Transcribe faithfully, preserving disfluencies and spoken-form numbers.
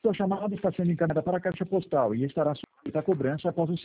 Sua chamada está sendo encaminhada para a caixa postal e estará sujeita a cobrança após o